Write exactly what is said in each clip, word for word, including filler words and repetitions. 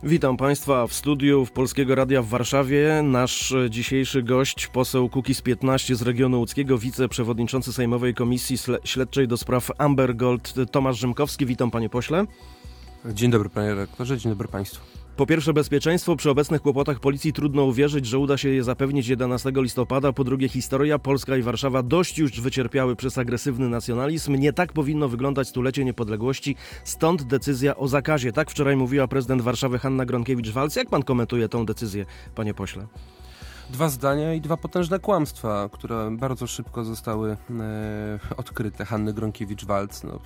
Witam Państwa w studiu w Polskiego Radia w Warszawie. Nasz dzisiejszy gość, poseł Kukiz piętnaście z regionu łódzkiego, wiceprzewodniczący Sejmowej Komisji Śledczej do spraw Amber Gold, Tomasz Rzymkowski. Witam, panie pośle. Dzień dobry, panie redaktorze, dzień dobry państwu. Po pierwsze bezpieczeństwo. Przy obecnych kłopotach policji trudno uwierzyć, że uda się je zapewnić jedenastego listopada. Po drugie historia. Polska i Warszawa dość już wycierpiały przez agresywny nacjonalizm. Nie tak powinno wyglądać stulecie niepodległości. Stąd decyzja o zakazie. Tak wczoraj mówiła prezydent Warszawy Hanna Gronkiewicz-Waltz. Jak pan komentuje tą decyzję, panie pośle? Dwa zdania i dwa potężne kłamstwa, które bardzo szybko zostały e, odkryte. Hanny Gronkiewicz-Waltz. No.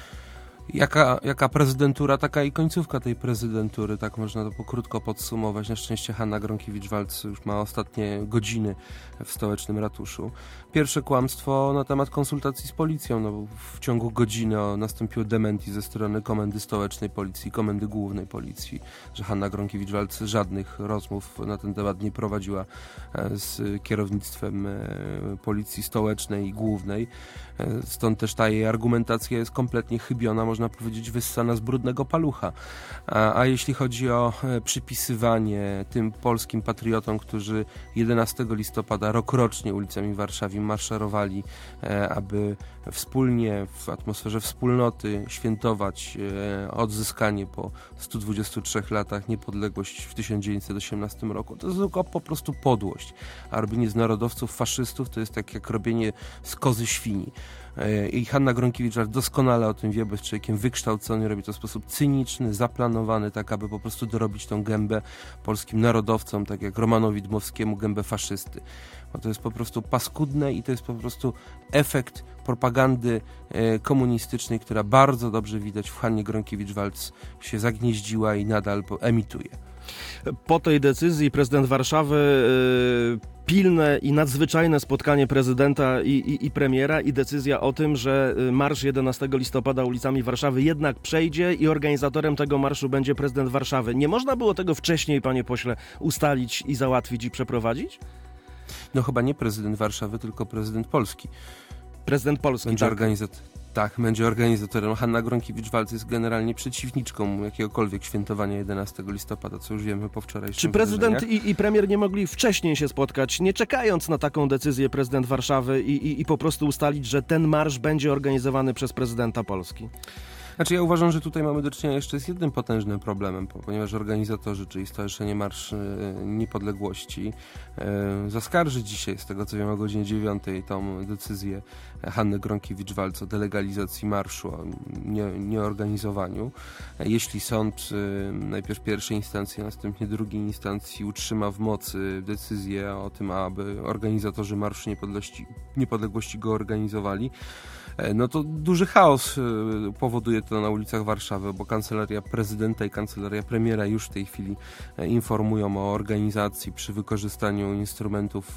Jaka, jaka prezydentura, taka i końcówka tej prezydentury, tak można to krótko podsumować. Na szczęście Hanna Gronkiewicz-Waltz już ma ostatnie godziny w stołecznym ratuszu. Pierwsze kłamstwo na temat konsultacji z policją. No, w ciągu godziny nastąpiło dementi ze strony Komendy Stołecznej Policji, Komendy Głównej Policji, że Hanna Gronkiewicz-Waltz żadnych rozmów na ten temat nie prowadziła z kierownictwem Policji Stołecznej i Głównej. Stąd też ta jej argumentacja jest kompletnie chybiona, można powiedzieć wyssana z brudnego palucha. A, a jeśli chodzi o e, przypisywanie tym polskim patriotom, którzy jedenastego listopada rokrocznie ulicami Warszawy marszerowali, e, aby wspólnie w atmosferze wspólnoty świętować e, odzyskanie po stu dwudziestu trzech latach niepodległość w tysiąc dziewięćset osiemnastym roku, to jest tylko po prostu podłość. A robienie z narodowców faszystów to jest tak jak robienie z kozy świni. I Hanna Gronkiewicz doskonale o tym wie, bo jest człowiekiem wykształconym, robi to w sposób cyniczny, zaplanowany, tak aby po prostu dorobić tą gębę polskim narodowcom, tak jak Romanowi Dmowskiemu gębę faszysty. Bo to jest po prostu paskudne i to jest po prostu efekt propagandy e, komunistycznej, która bardzo dobrze widać w Hannie Gronkiewicz-Waltz się zagnieździła i nadal emituje. Po tej decyzji prezydent Warszawy yy, pilne i nadzwyczajne spotkanie prezydenta i, i, i premiera i decyzja o tym, że marsz jedenastego listopada ulicami Warszawy jednak przejdzie i organizatorem tego marszu będzie prezydent Warszawy. Nie można było tego wcześniej, panie pośle, ustalić i załatwić i przeprowadzić? No chyba nie prezydent Warszawy, tylko prezydent Polski. Prezydent Polski, będzie tak. Organizat- tak, będzie organizatorem. Hanna Gronkiewicz-Waltz jest generalnie przeciwniczką jakiegokolwiek świętowania jedenastego listopada, co już wiemy po wczorajszym Czy prezydent i, i premier nie mogli wcześniej się spotkać, nie czekając na taką decyzję prezydent Warszawy i, i, i po prostu ustalić, że ten marsz będzie organizowany przez prezydenta Polski? Znaczy ja uważam, że tutaj mamy do czynienia jeszcze z jednym potężnym problemem, ponieważ organizatorzy, czyli Stowarzyszenie Marsz Niepodległości e, zaskarży dzisiaj, z tego co wiem, o godzinie dziewiątej tą decyzję Hanny Gronkiewicz-Waltz o delegalizacji marszu, o nie, nieorganizowaniu. Jeśli sąd e, najpierw pierwszej instancji, a następnie drugiej instancji utrzyma w mocy decyzję o tym, aby organizatorzy Marszu Niepodległości, Niepodległości go organizowali, no to duży chaos powoduje to na ulicach Warszawy, bo kancelaria prezydenta i kancelaria premiera już w tej chwili informują o organizacji przy wykorzystaniu instrumentów,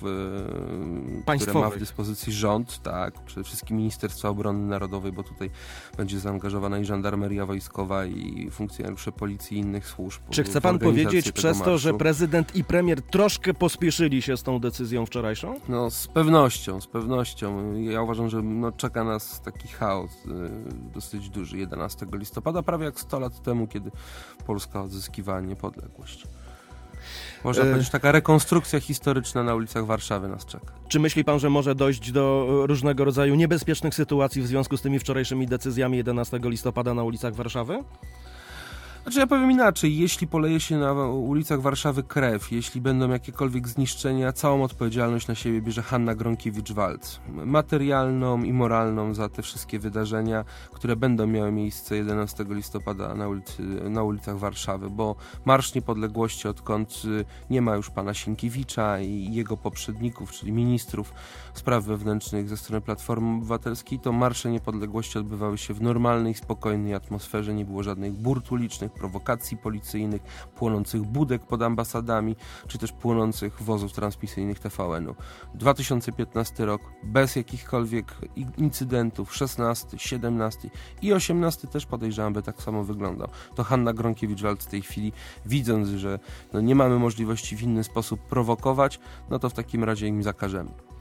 które ma w dyspozycji rząd, tak, przede wszystkim Ministerstwa Obrony Narodowej, bo tutaj będzie zaangażowana i żandarmeria wojskowa, i funkcjonariusze policji i innych służb. Czy chce pan powiedzieć przez to, że prezydent i premier troszkę pospieszyli się z tą decyzją wczorajszą? No z pewnością, z pewnością. Ja uważam, że no, czeka nas taki chaos y, dosyć duży jedenastego listopada, prawie jak sto lat temu, kiedy Polska odzyskiwała niepodległość. Można e... powiedzieć, taka rekonstrukcja historyczna na ulicach Warszawy nas czeka. Czy myśli pan, że może dojść do różnego rodzaju niebezpiecznych sytuacji w związku z tymi wczorajszymi decyzjami jedenastego listopada na ulicach Warszawy? Znaczy ja powiem inaczej, jeśli poleje się na ulicach Warszawy krew, jeśli będą jakiekolwiek zniszczenia, całą odpowiedzialność na siebie bierze Hanna Gronkiewicz-Waltz. Materialną i moralną za te wszystkie wydarzenia, które będą miały miejsce jedenastego listopada na, ulicy, na ulicach Warszawy, bo Marsz Niepodległości, odkąd nie ma już pana Sienkiewicza i jego poprzedników, czyli ministrów spraw wewnętrznych ze strony Platformy Obywatelskiej, to Marsze Niepodległości odbywały się w normalnej, spokojnej atmosferze, nie było żadnych burd ulicznych, prowokacji policyjnych, płonących budek pod ambasadami, czy też płonących wozów transmisyjnych T V N-u. dwa tysiące piętnasty rok bez jakichkolwiek incydentów, szesnasty, siedemnasty i osiemnasty też podejrzewam, by tak samo wyglądał. To Hanna Gronkiewicz-Waltz w tej chwili, widząc, że no nie mamy możliwości w inny sposób prowokować, no to w takim razie im zakażemy.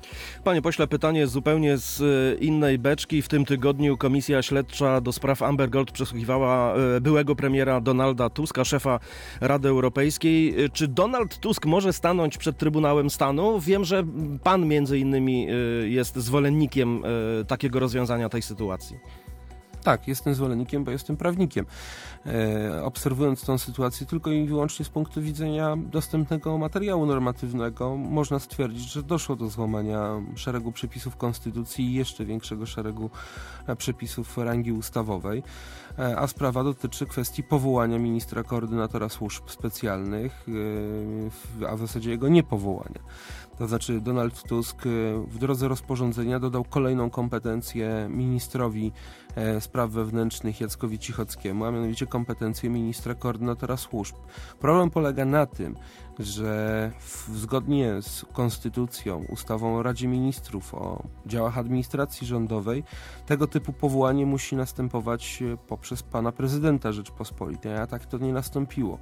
Panie pośle, pytanie zupełnie z innej beczki. W tym tygodniu Komisja Śledcza do spraw Amber Gold przesłuchiwała byłego premiera Donalda Tuska, szefa Rady Europejskiej. Czy Donald Tusk może stanąć przed Trybunałem Stanu? Wiem, że pan między innymi jest zwolennikiem takiego rozwiązania tej sytuacji. Tak, jestem zwolennikiem, bo jestem prawnikiem. E, obserwując tę sytuację tylko i wyłącznie z punktu widzenia dostępnego materiału normatywnego, można stwierdzić, że doszło do złamania szeregu przepisów Konstytucji i jeszcze większego szeregu przepisów rangi ustawowej, e, a sprawa dotyczy kwestii powołania ministra koordynatora służb specjalnych, e, a w zasadzie jego niepowołania. To znaczy Donald Tusk w drodze rozporządzenia dodał kolejną kompetencję ministrowi e, spraw wewnętrznych Jackowi Cichockiemu, a mianowicie kompetencję ministra koordynatora służb. Problem polega na tym, że w, zgodnie z konstytucją, ustawą o Radzie Ministrów, o działach administracji rządowej, tego typu powołanie musi następować poprzez pana prezydenta Rzeczpospolitej, a tak to nie nastąpiło.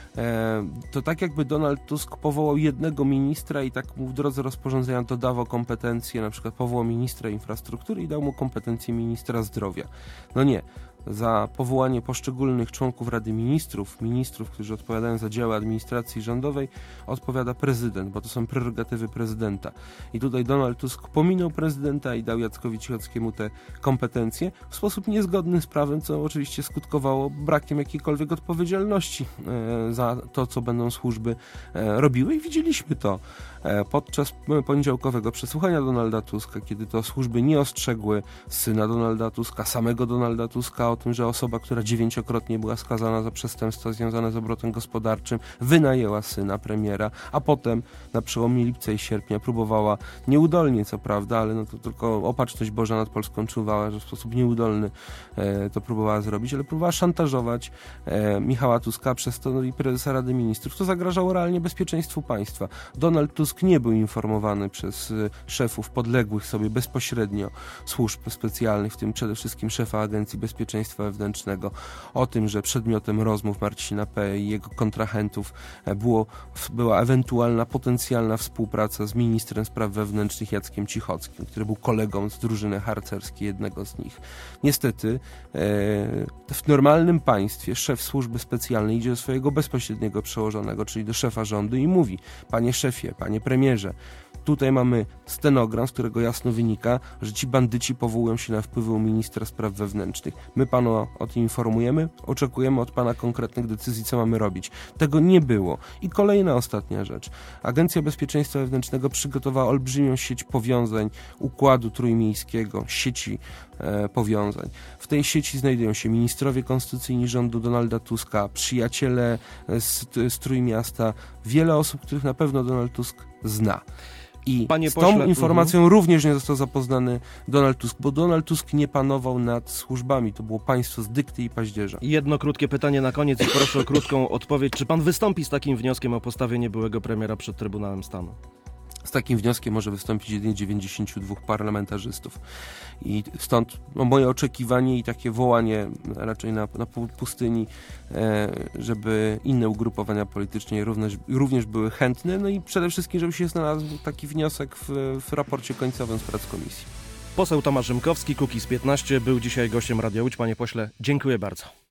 To tak jakby Donald Tusk powołał jednego ministra i tak mu w drodze rozporządzenia dodawał kompetencje, na przykład powołał ministra infrastruktury i dał mu kompetencje ministra zdrowia. No nie. Za powołanie poszczególnych członków Rady Ministrów, ministrów, którzy odpowiadają za działy administracji rządowej, odpowiada prezydent, bo to są prerogatywy prezydenta. I tutaj Donald Tusk pominął prezydenta i dał Jackowi Cichockiemu te kompetencje w sposób niezgodny z prawem, co oczywiście skutkowało brakiem jakiejkolwiek odpowiedzialności e, za to, co będą służby e, robiły i widzieliśmy to e, podczas poniedziałkowego przesłuchania Donalda Tuska, kiedy to służby nie ostrzegły syna Donalda Tuska, samego Donalda Tuska o tym, że osoba, która dziewięciokrotnie była skazana za przestępstwa związane z obrotem gospodarczym, wynajęła syna premiera, a potem na przełomie lipca i sierpnia próbowała nieudolnie, co prawda, ale no to tylko opatrzność Boża nad Polską czuwała, że w sposób nieudolny e, to próbowała zrobić, ale próbowała szantażować e, Michała Tuska, przez to no i prezesa Rady Ministrów. To zagrażało realnie bezpieczeństwu państwa. Donald Tusk nie był informowany przez e, szefów podległych sobie bezpośrednio służb specjalnych, w tym przede wszystkim szefa Agencji Bezpieczeństwa Wewnętrznego, o tym, że przedmiotem rozmów Marcina P. i jego kontrahentów było, była ewentualna, potencjalna współpraca z ministrem spraw wewnętrznych Jackiem Cichockim, który był kolegą z drużyny harcerskiej, jednego z nich. Niestety e, w normalnym państwie szef służby specjalnej idzie do swojego bezpośredniego przełożonego, czyli do szefa rządu i mówi: panie szefie, panie premierze, tutaj mamy stenogram, z którego jasno wynika, że ci bandyci powołują się na wpływy u ministra spraw wewnętrznych. My pana o tym informujemy, oczekujemy od pana konkretnych decyzji, co mamy robić. Tego nie było. I kolejna, ostatnia rzecz. Agencja Bezpieczeństwa Wewnętrznego przygotowała olbrzymią sieć powiązań, układu trójmiejskiego, sieci e, powiązań. W tej sieci znajdują się ministrowie konstytucyjni rządu Donalda Tuska, przyjaciele z, z Trójmiasta, wiele osób, których na pewno Donald Tusk zna. I Panie z tą pośle, informacją uh-huh. również nie został zapoznany Donald Tusk, bo Donald Tusk nie panował nad służbami. To było państwo z dykty i paździerza. Jedno krótkie pytanie na koniec i proszę o krótką odpowiedź. Czy pan wystąpi z takim wnioskiem o postawienie byłego premiera przed Trybunałem Stanu? Z takim wnioskiem może wystąpić jedynie dziewięćdziesięciu dwóch parlamentarzystów. I stąd no, moje oczekiwanie i takie wołanie raczej na, na pustyni, e, żeby inne ugrupowania polityczne również, również były chętne, no i przede wszystkim, żeby się znalazł taki wniosek w, w raporcie końcowym z prac komisji. Poseł Tomasz Rzymkowski, Kukiz piętnaście, był dzisiaj gościem Radia Łódź. Panie pośle, dziękuję bardzo.